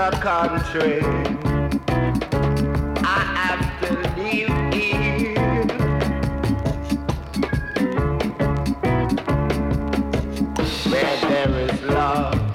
another country. I have to live here. Where there is love.